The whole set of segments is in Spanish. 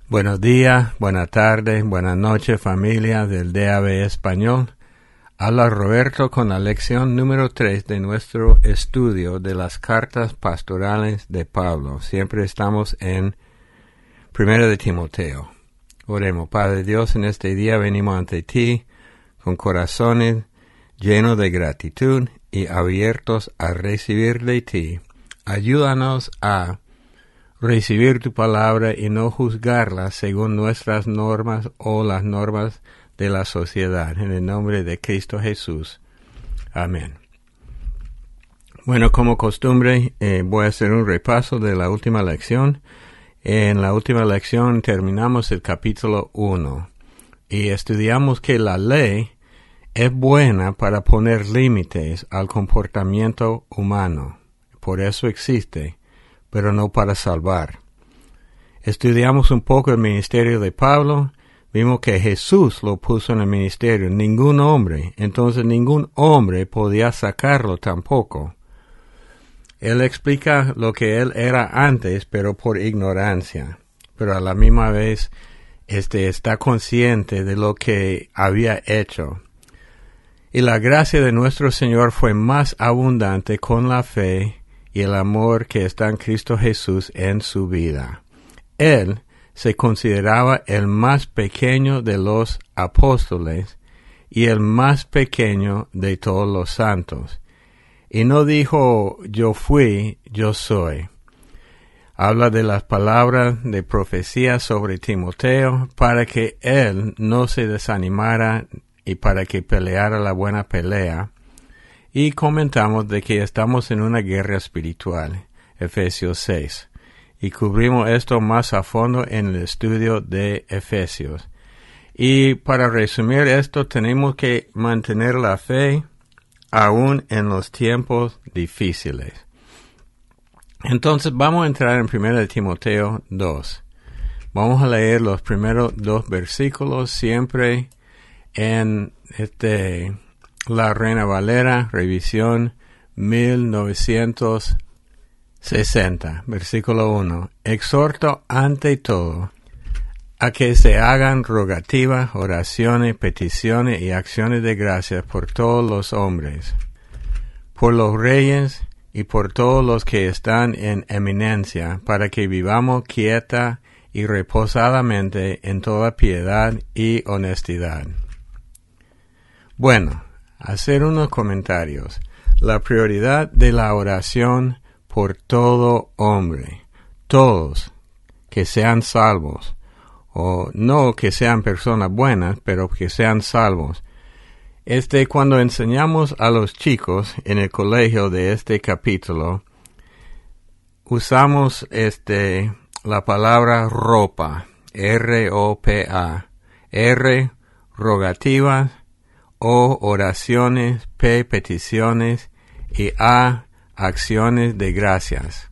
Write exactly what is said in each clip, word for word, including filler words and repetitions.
Buenos días, buenas tardes, buenas noches, familia del D A B Español. Habla Roberto con la lección número tres de nuestro estudio de las cartas pastorales de Pablo. Siempre estamos en Primera de Timoteo. Oremos. Padre Dios, en este día venimos ante ti con corazones llenos de gratitud y abiertos a recibir de ti. Ayúdanos a recibir tu palabra y no juzgarla según nuestras normas o las normas de la sociedad. En el nombre de Cristo Jesús. Amén. Bueno, como costumbre, eh, voy a hacer un repaso de la última lección. En la última lección terminamos el capítulo uno y estudiamos que la ley es buena para poner límites al comportamiento humano. Por eso existe, pero no para salvar. Estudiamos un poco el ministerio de Pablo. Vimos que Jesús lo puso en el ministerio, ningún hombre. Entonces ningún hombre podía sacarlo tampoco. Él explica lo que él era antes, pero por ignorancia. Pero a la misma vez este, está consciente de lo que había hecho. Y la gracia de nuestro Señor fue más abundante con la fe y el amor que está en Cristo Jesús en su vida. Él se consideraba el más pequeño de los apóstoles y el más pequeño de todos los santos. Y no dijo, yo fui, yo soy. Habla de las palabras de profecía sobre Timoteo para que él no se desanimara y para que peleara la buena pelea. Y comentamos de que estamos en una guerra espiritual, Efesios seis. Y cubrimos esto más a fondo en el estudio de Efesios. Y para resumir esto, tenemos que mantener la fe aún en los tiempos difíciles. Entonces vamos a entrar en Primera de Timoteo dos. Vamos a leer los primeros dos versículos siempre en este la Reina Valera, revisión mil novecientos sesenta, versículo uno. Exhorto ante todo a que se hagan rogativas, oraciones, peticiones y acciones de gracias por todos los hombres, por los reyes y por todos los que están en eminencia, para que vivamos quieta y reposadamente en toda piedad y honestidad. Bueno, hacer unos comentarios. La prioridad de la oración por todo hombre, todos que sean salvos, o no que sean personas buenas, pero que sean salvos. Este, cuando enseñamos a los chicos en el colegio de este capítulo, usamos este la palabra ropa, R O P A, R, rogativas, O, oraciones, P, peticiones, y A, acciones de gracias.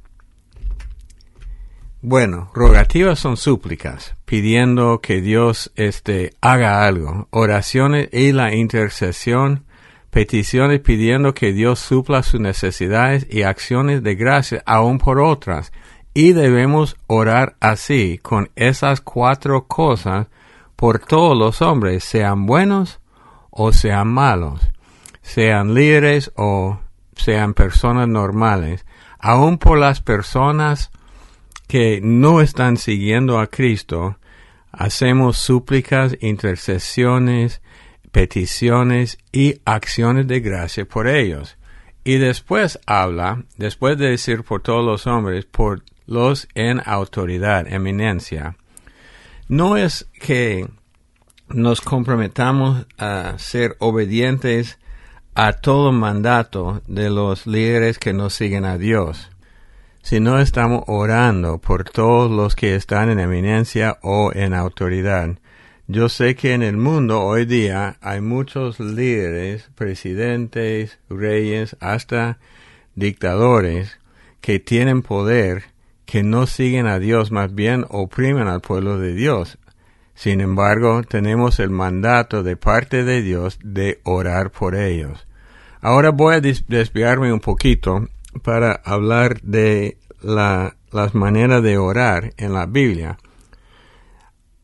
Bueno, rogativas son súplicas, pidiendo que Dios este, haga algo. Oraciones y la intercesión, peticiones pidiendo que Dios supla sus necesidades y acciones de gracias aún por otras. Y debemos orar así, con esas cuatro cosas, por todos los hombres, sean buenos o sean malos, sean líderes o sean personas normales, aun por las personas que no están siguiendo a Cristo, hacemos súplicas, intercesiones, peticiones y acciones de gracia por ellos. Y después habla, después de decir por todos los hombres, por los en autoridad, eminencia. No es que nos comprometamos a ser obedientes a todo mandato de los líderes que no siguen a Dios, sino estamos orando por todos los que están en eminencia o en autoridad. Yo sé que en el mundo hoy día hay muchos líderes, presidentes, reyes, hasta dictadores que tienen poder, que no siguen a Dios, más bien oprimen al pueblo de Dios. Sin embargo, tenemos el mandato de parte de Dios de orar por ellos. Ahora voy a desviarme un poquito para hablar de la, las maneras de orar en la Biblia.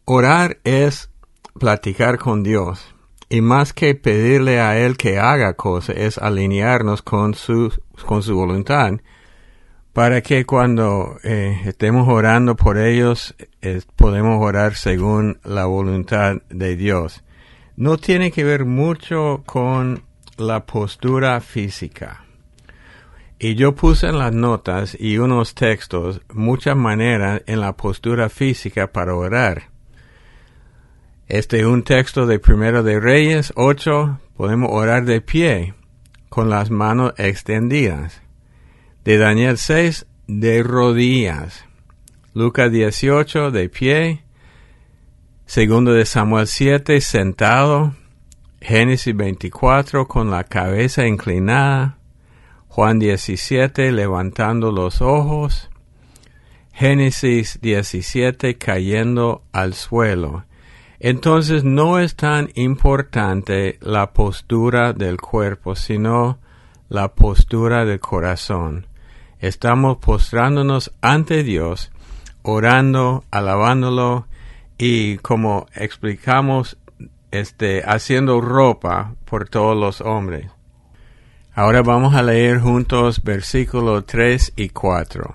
Orar es platicar con Dios. Y más que pedirle a Él que haga cosas, es alinearnos con su, con su voluntad, para que cuando eh, estemos orando por ellos, eh, podemos orar según la voluntad de Dios. No tiene que ver mucho con la postura física. Y yo puse en las notas y unos textos muchas maneras en la postura física para orar. Este es un texto de Primero de Reyes ocho. Podemos orar de pie, con las manos extendidas. De Daniel seis, de rodillas. Lucas dieciocho, de pie. Segundo de Samuel siete, sentado. Génesis veinticuatro, con la cabeza inclinada. Juan diecisiete, levantando los ojos. Génesis diecisiete, cayendo al suelo. Entonces no es tan importante la postura del cuerpo, sino la postura del corazón. Estamos postrándonos ante Dios, orando, alabándolo y, como explicamos, este, haciendo ropa por todos los hombres. Ahora vamos a leer juntos versículos tres y cuatro.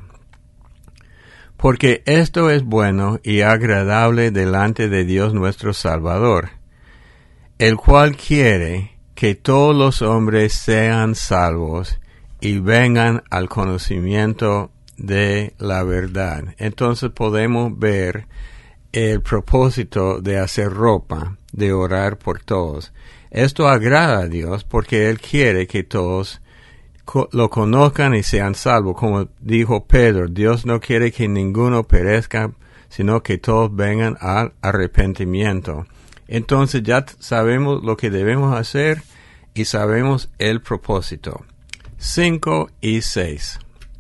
Porque esto es bueno y agradable delante de Dios nuestro Salvador, el cual quiere que todos los hombres sean salvos y vengan al conocimiento de la verdad. Entonces podemos ver el propósito de hacer ropa, de orar por todos. Esto agrada a Dios porque Él quiere que todos lo conozcan y sean salvos. Como dijo Pedro, Dios no quiere que ninguno perezca, sino que todos vengan al arrepentimiento. Entonces ya sabemos lo que debemos hacer y sabemos el propósito. cinco y seis.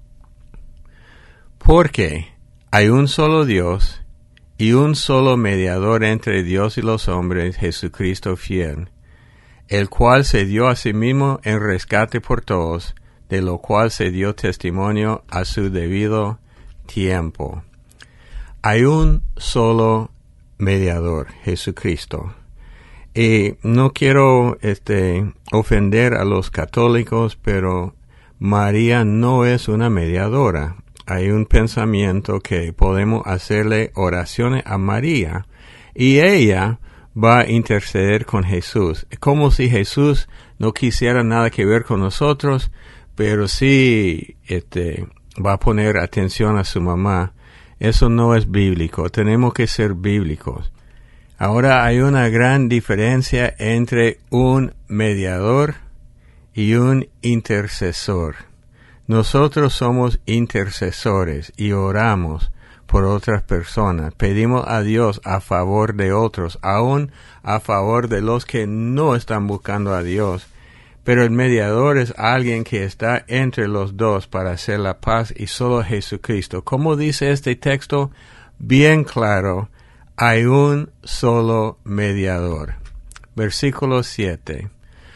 Porque hay un solo Dios y un solo mediador entre Dios y los hombres, Jesucristo fiel, el cual se dio a sí mismo en rescate por todos, de lo cual se dio testimonio a su debido tiempo. Hay un solo mediador, Jesucristo. Y no quiero este, ofender a los católicos, pero María no es una mediadora. Hay un pensamiento que podemos hacerle oraciones a María y ella va a interceder con Jesús. Es como si Jesús no quisiera nada que ver con nosotros, pero sí este, va a poner atención a su mamá. Eso no es bíblico. Tenemos que ser bíblicos. Ahora hay una gran diferencia entre un mediador y un intercesor. Nosotros somos intercesores y oramos por otras personas. Pedimos a Dios a favor de otros, aún a favor de los que no están buscando a Dios. Pero el mediador es alguien que está entre los dos para hacer la paz y solo Jesucristo. Como dice este texto, bien claro, hay un solo mediador. Versículo siete.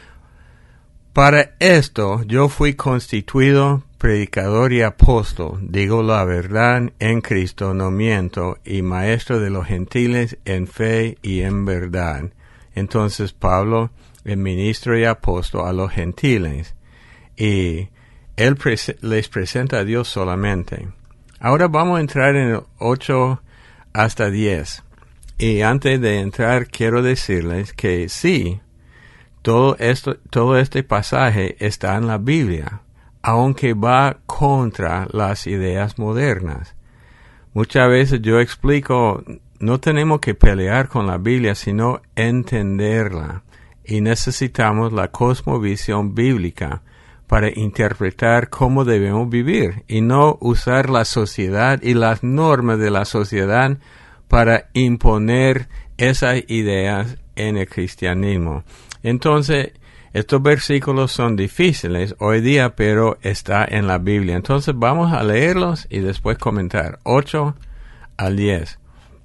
Para esto yo fui constituido predicador y apóstol, digo la verdad en Cristo, no miento, y maestro de los gentiles en fe y en verdad. Entonces Pablo, el ministro y apóstol a los gentiles, y él pres- les presenta a Dios solamente. Ahora vamos a entrar en el ocho hasta diez. Y antes de entrar quiero decirles que sí, todo esto, todo este pasaje está en la Biblia, aunque va contra las ideas modernas. Muchas veces yo explico, no tenemos que pelear con la Biblia, sino entenderla. Y necesitamos la cosmovisión bíblica para interpretar cómo debemos vivir y no usar la sociedad y las normas de la sociedad para imponer esas ideas en el cristianismo. Entonces, estos versículos son difíciles hoy día, pero está en la Biblia. Entonces, vamos a leerlos y después comentar. ocho al diez.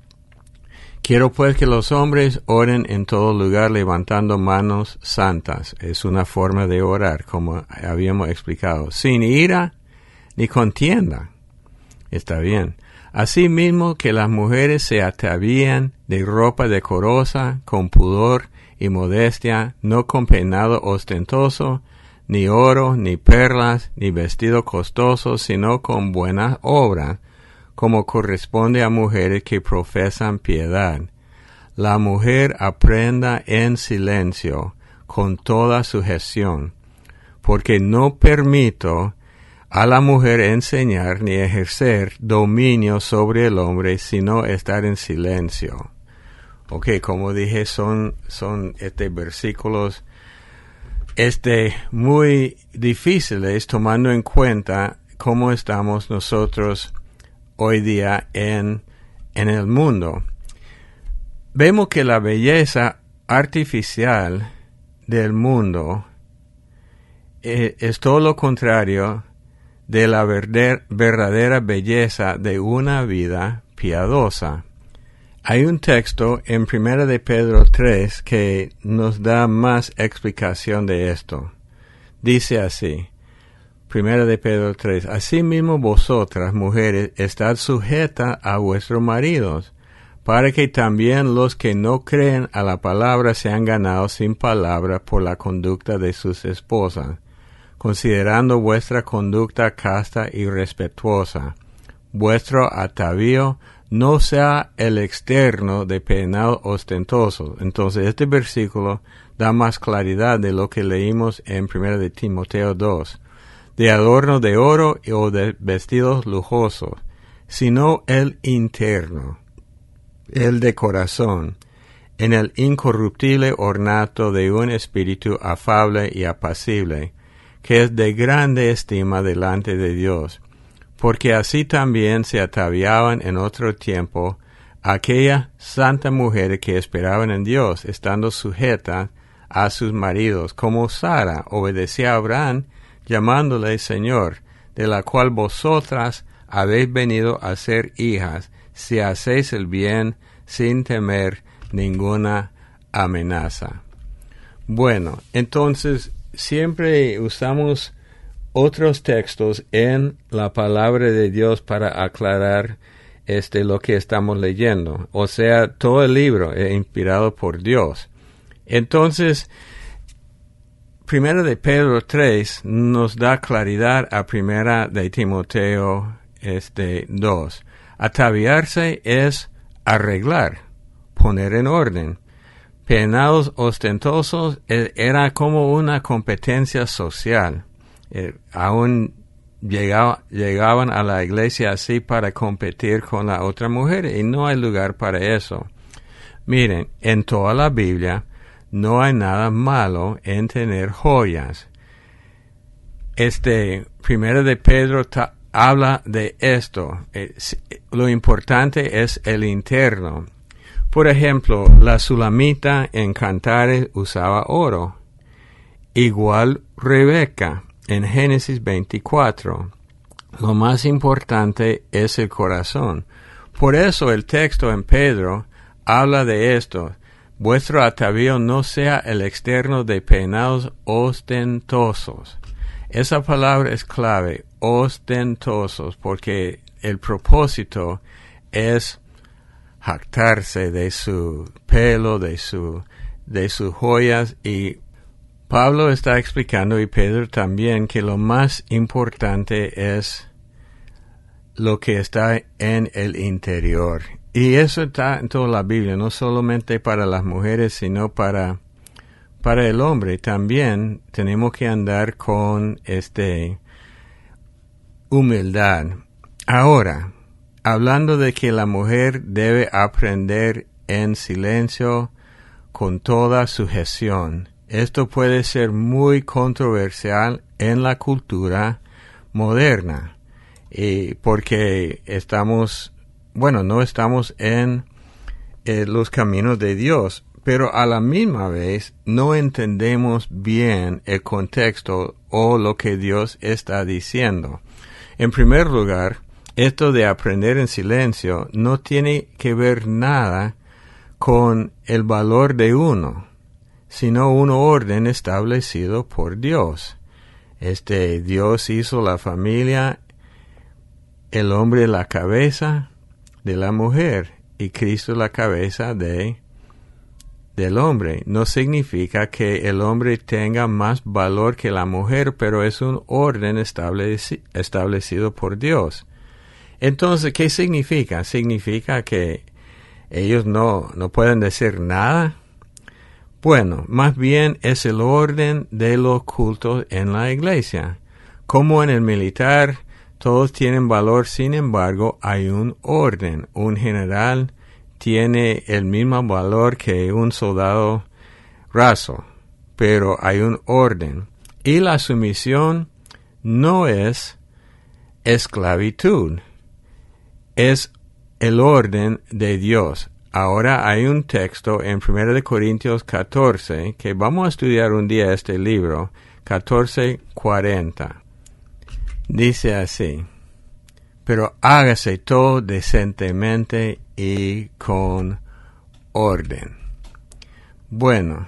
Quiero pues que los hombres oren en todo lugar levantando manos santas. Es una forma de orar, como habíamos explicado. Sin ira ni contienda. Está bien. Asimismo que las mujeres se atavían de ropa decorosa, con pudor y modestia, no con peinado ostentoso, ni oro, ni perlas, ni vestido costoso, sino con buenas obras, como corresponde a mujeres que profesan piedad. La mujer aprenda en silencio, con toda sujeción, porque no permito a la mujer enseñar ni ejercer dominio sobre el hombre, sino estar en silencio. Ok, como dije, son, son este, versículos este, muy difíciles, tomando en cuenta cómo estamos nosotros hoy día en, en el mundo. Vemos que la belleza artificial del mundo eh, es todo lo contrario de la verder, verdadera belleza de una vida piadosa. Hay un texto en Primera de Pedro tres que nos da más explicación de esto. Dice así, Primera de Pedro tres, asimismo vosotras, mujeres, estad sujetas a vuestros maridos, para que también los que no creen a la palabra sean ganados sin palabra por la conducta de sus esposas, considerando vuestra conducta casta y respetuosa. Vuestro atavío no sea el externo de peinado ostentoso. Entonces este versículo da más claridad de lo que leímos en primera de Timoteo dos, de adorno de oro o de vestidos lujosos, sino el interno, el de corazón, en el incorruptible ornato de un espíritu afable y apacible, que es de grande estima delante de Dios, porque así también se ataviaban en otro tiempo aquellas santas mujeres que esperaban en Dios, estando sujetas a sus maridos, como Sara obedecía a Abraham, llamándole Señor, de la cual vosotras habéis venido a ser hijas, si hacéis el bien sin temer ninguna amenaza. Bueno, entonces, siempre usamos otros textos en la palabra de Dios para aclarar este lo que estamos leyendo. O sea, todo el libro es inspirado por Dios. Entonces, Primera de Pedro tres nos da claridad a Primera de Timoteo este, dos. Ataviarse es arreglar, poner en orden. Peinados ostentosos era como una competencia social. Eh, aún llegaba, llegaban a la iglesia así para competir con la otra mujer y no hay lugar para eso. Miren, en toda la Biblia no hay nada malo en tener joyas. Este, primero de Pedro ta, habla de esto. Eh, lo importante es el interno. Por ejemplo, la Sulamita en Cantares usaba oro. Igual Rebeca en Génesis veinticuatro. Lo más importante es el corazón. Por eso el texto en Pedro habla de esto. Vuestro atavío no sea el externo de peinados ostentosos. Esa palabra es clave, ostentosos, porque el propósito es jactarse de su pelo, de su, de sus joyas, y Pablo está explicando, y Pedro también, que lo más importante es lo que está en el interior. Y eso está en toda la Biblia, no solamente para las mujeres, sino para, para el hombre. También tenemos que andar con este humildad. Ahora, hablando de que la mujer debe aprender en silencio con toda sujeción. Esto puede ser muy controversial en la cultura moderna, y porque estamos, bueno, no estamos en eh, los caminos de Dios, pero a la misma vez no entendemos bien el contexto o lo que Dios está diciendo. En primer lugar, esto de aprender en silencio no tiene que ver nada con el valor de uno, sino un orden establecido por Dios. Este Dios hizo la familia, el hombre la cabeza, de la mujer y Cristo la cabeza de del hombre. No significa que el hombre tenga más valor que la mujer, pero es un orden estableci- establecido por Dios. Entonces, ¿qué significa? ¿Significa que ellos no, no pueden decir nada? Bueno, más bien es el orden de los cultos en la iglesia. Como en el militar, todos tienen valor, sin embargo, hay un orden. Un general tiene el mismo valor que un soldado raso, pero hay un orden. Y la sumisión no es esclavitud, es el orden de Dios. Ahora hay un texto en primera de Corintios catorce, que vamos a estudiar un día este libro, catorce cuarenta. Dice así: pero hágase todo decentemente y con orden. Bueno,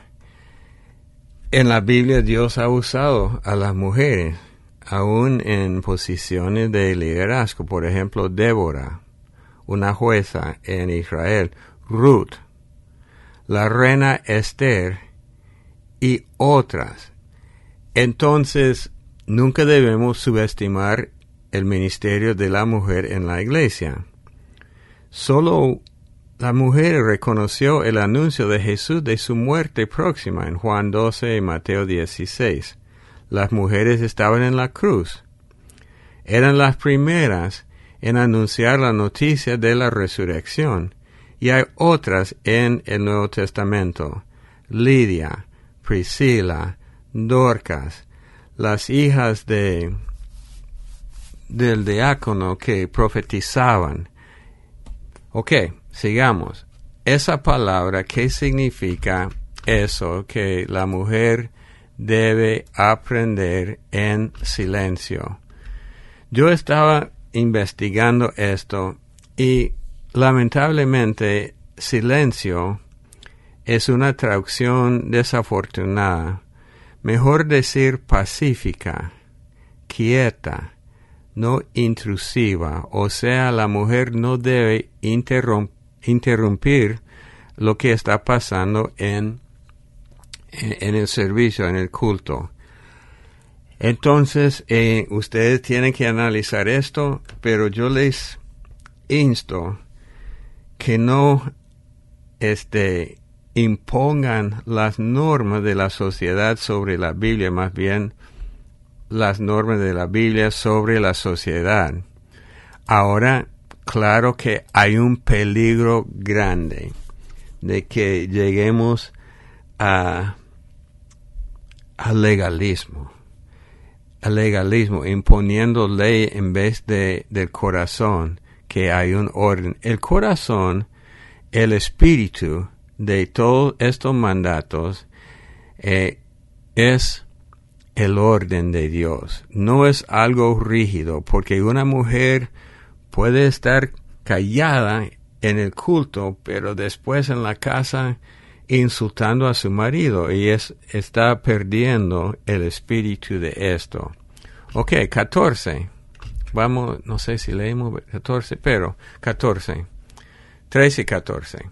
en la Biblia Dios ha usado a las mujeres, aún en posiciones de liderazgo. Por ejemplo, Débora, una jueza en Israel, Ruth, la reina Esther y otras. Entonces, nunca debemos subestimar el ministerio de la mujer en la iglesia. Solo la mujer reconoció el anuncio de Jesús de su muerte próxima en Juan doce y Mateo dieciséis. Las mujeres estaban en la cruz. Eran las primeras en anunciar la noticia de la resurrección. Y hay otras en el Nuevo Testamento: Lidia, Priscila, Dorcas, las hijas de del diácono que profetizaban. Ok, sigamos. Esa palabra, ¿qué significa eso? Que la mujer debe aprender en silencio. Yo estaba investigando esto y lamentablemente silencio es una traducción desafortunada. Mejor decir pacífica, quieta, no intrusiva. O sea, la mujer no debe interrum- interrumpir lo que está pasando en, en, en el servicio, en el culto. Entonces, eh, ustedes tienen que analizar esto, pero yo les insto que no este, impongan las normas de la sociedad sobre la Biblia, más bien las normas de la Biblia sobre la sociedad. Ahora, claro que hay un peligro grande de que lleguemos a, al legalismo, al legalismo, imponiendo ley en vez de, del corazón, que hay un orden. El corazón, el espíritu de todos estos mandatos, eh, es el orden de Dios. No es algo rígido, porque una mujer puede estar callada en el culto, pero después en la casa insultando a su marido, y es, está perdiendo el espíritu de esto. Ok, catorce. Vamos, no sé si leemos catorce, pero catorce. trece y catorce.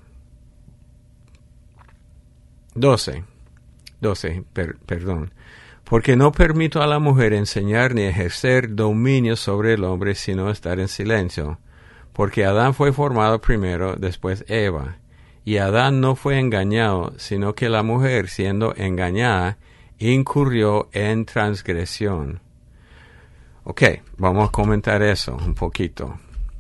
doce. doce, per, perdón. Porque no permito a la mujer enseñar ni ejercer dominio sobre el hombre, sino estar en silencio. Porque Adán fue formado primero, después Eva. Y Adán no fue engañado, sino que la mujer, siendo engañada, incurrió en transgresión. Ok, vamos a comentar eso un poquito.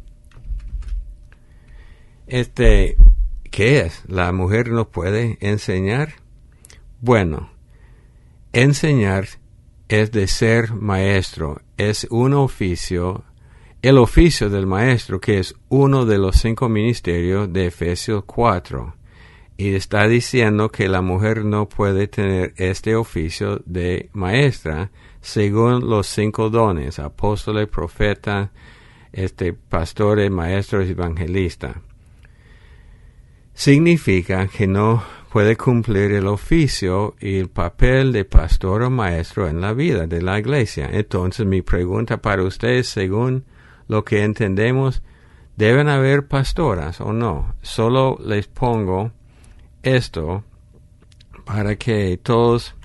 Este, ¿qué es? ¿La mujer no puede enseñar? Bueno, enseñar es de ser maestro, es un oficio, el oficio del maestro, que es uno de los cinco ministerios de Efesios cuatro. Y está diciendo que la mujer no puede tener este oficio de maestra según los cinco dones: apóstoles, profetas, este, pastores, maestros, evangelistas. Significa que no puede cumplir el oficio y el papel de pastor o maestro en la vida de la iglesia. Entonces, mi pregunta para ustedes, según lo que entendemos, ¿Deben haber pastoras o no? Solo les pongo esto para que todos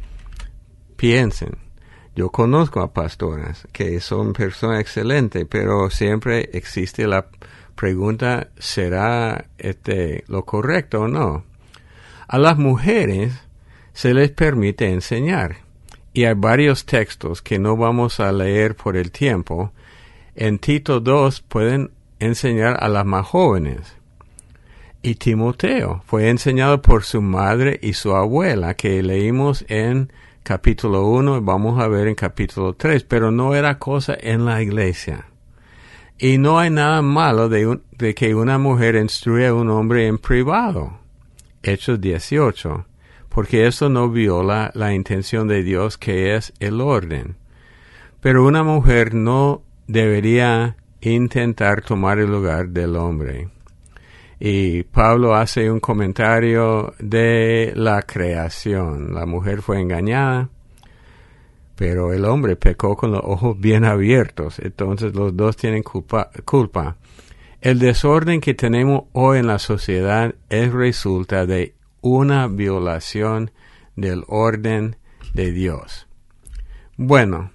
piensen. Yo conozco a pastoras que son personas excelentes, pero siempre existe la pregunta, ¿será este, lo correcto o no? A las mujeres se les permite enseñar, y hay varios textos que no vamos a leer por el tiempo. En Tito dos pueden enseñar a las más jóvenes. Y Timoteo fue enseñado por su madre y su abuela, que leímos en capítulo uno, vamos a ver en capítulo tres, pero no era cosa en la iglesia. Y no hay nada malo de, un, de que una mujer instruya a un hombre en privado. Hechos dieciocho, porque eso no viola la intención de Dios, que es el orden. Pero una mujer no debería intentar tomar el lugar del hombre. Y Pablo hace un comentario de la creación. La mujer fue engañada, pero el hombre pecó con los ojos bien abiertos. Entonces los dos tienen culpa. culpa. El desorden que tenemos hoy en la sociedad es resulta de una violación del orden de Dios. Bueno,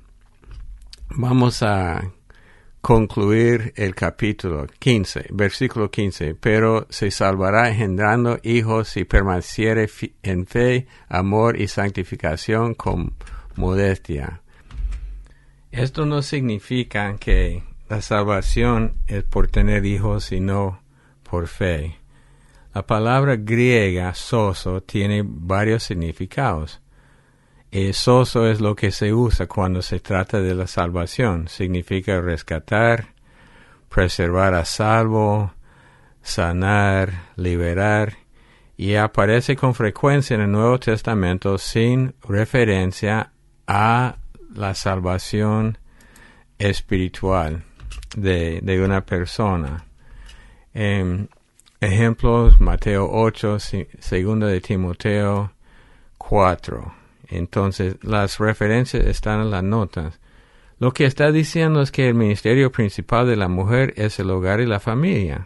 vamos a concluir el capítulo quince, versículo quince. Pero se salvará engendrando hijos si permaneciere en fe, amor y santificación con modestia. Esto no significa que la salvación es por tener hijos, sino por fe. La palabra griega soso tiene varios significados. El soso es lo que se usa cuando se trata de la salvación. Significa rescatar, preservar a salvo, sanar, liberar, y aparece con frecuencia en el Nuevo Testamento sin referencia a la salvación espiritual de, de una persona. Eh, ejemplos, Mateo ocho, segunda de Timoteo cuatro. Entonces, las referencias están en las notas. Lo que está diciendo es que el ministerio principal de la mujer es el hogar y la familia.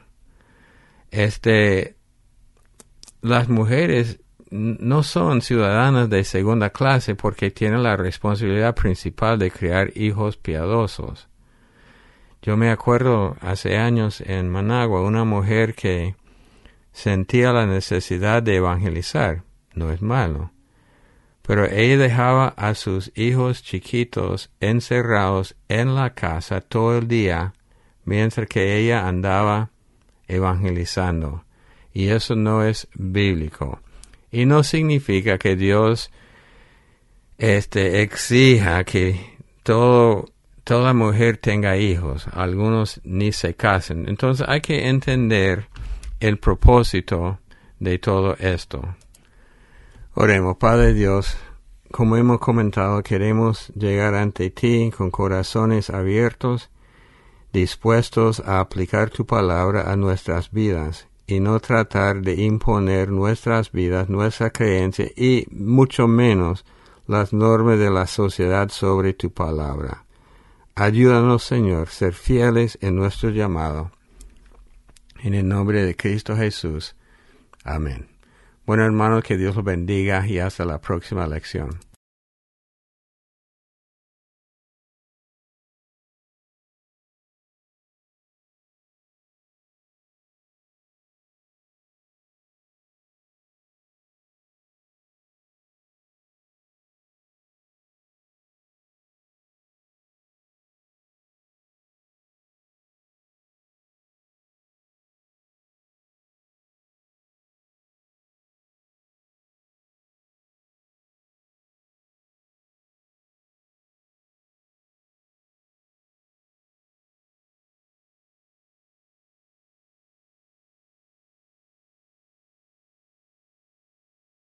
Este, las mujeres no son ciudadanas de segunda clase porque tienen la responsabilidad principal de criar hijos piadosos. Yo me acuerdo hace años en Managua, una mujer que sentía la necesidad de evangelizar. No es malo. Pero ella dejaba a sus hijos chiquitos encerrados en la casa todo el día mientras que ella andaba evangelizando. Y eso no es bíblico. Y no significa que Dios este, exija que todo, toda mujer tenga hijos. Algunos ni se casen. Entonces hay que entender el propósito de todo esto. Oremos. Padre Dios, como hemos comentado, queremos llegar ante ti con corazones abiertos, dispuestos a aplicar tu palabra a nuestras vidas y no tratar de imponer nuestras vidas, nuestra creencia y mucho menos las normas de la sociedad sobre tu palabra. Ayúdanos, Señor, ser fieles en nuestro llamado. En el nombre de Cristo Jesús. Amén. Bueno, hermanos, que Dios los bendiga y hasta la próxima lección.